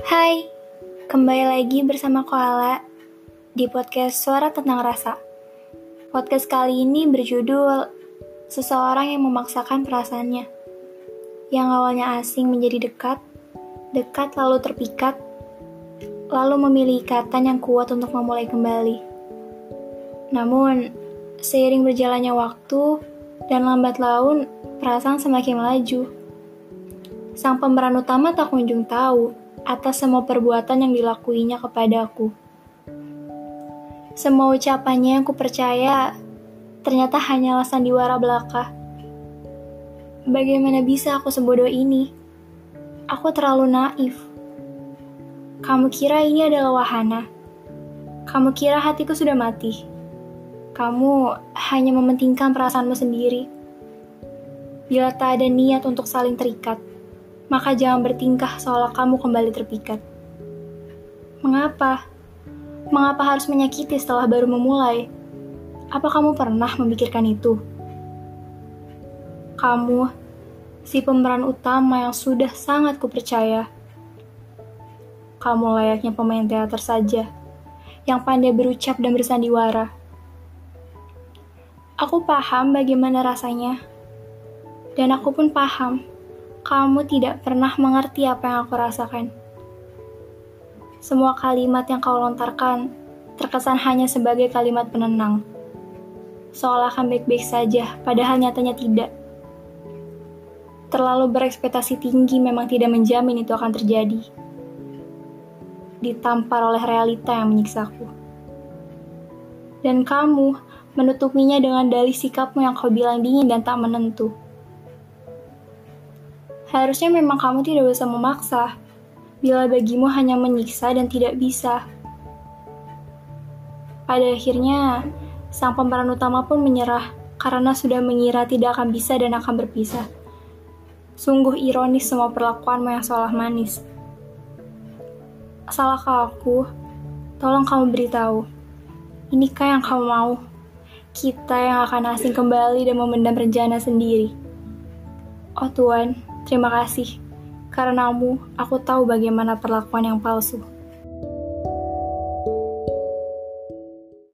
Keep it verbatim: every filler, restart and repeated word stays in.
Hai, kembali lagi bersama Koala di podcast Suara Tentang Rasa. Podcast kali ini berjudul Seseorang yang Memaksakan Perasaannya. Yang awalnya asing menjadi dekat, dekat lalu terpikat, lalu memilih ikatan yang kuat untuk memulai kembali. Namun, seiring berjalannya waktu dan lambat laun, perasaan semakin melaju. Sang pemeran utama tak kunjung tahu atas semua perbuatan yang dilakuinya kepadaku. Semua ucapannya yang kupercaya ternyata hanyalah sandiwara belaka. Bagaimana bisa aku sebodoh ini? Aku terlalu naif. Kamu kira ini adalah wahana? Kamu kira hatiku sudah mati? Kamu hanya mementingkan perasaanmu sendiri. Bila tak ada niat untuk saling terikat, maka jangan bertingkah seolah kamu kembali terpikat. Mengapa? Mengapa harus menyakiti setelah baru memulai? Apa kamu pernah memikirkan itu? Kamu, si pemeran utama yang sudah sangat kupercaya. Kamu layaknya pemain teater saja, yang pandai berucap dan bersandiwara. Aku paham bagaimana rasanya, dan aku pun paham kamu tidak pernah mengerti apa yang aku rasakan. Semua kalimat yang kau lontarkan terkesan hanya sebagai kalimat penenang. Seolah akan baik-baik saja, padahal nyatanya tidak. Terlalu berekspektasi tinggi memang tidak menjamin itu akan terjadi. Ditampar oleh realita yang menyiksaku. Dan kamu menutupinya dengan dalih sikapmu yang kau bilang dingin dan tak menentu. Harusnya memang kamu tidak bisa memaksa, bila bagimu hanya menyiksa dan tidak bisa. Pada akhirnya, sang pemeran utama pun menyerah karena sudah mengira tidak akan bisa dan akan berpisah. Sungguh ironis semua perlakuanmu yang seolah manis. Salahkah aku? Tolong kamu beritahu. Inikah yang kamu mau? Kita yang akan asing kembali dan memendam rencana sendiri. Oh Tuhan, terima kasih. Karenamu, aku tahu bagaimana perlakuan yang palsu.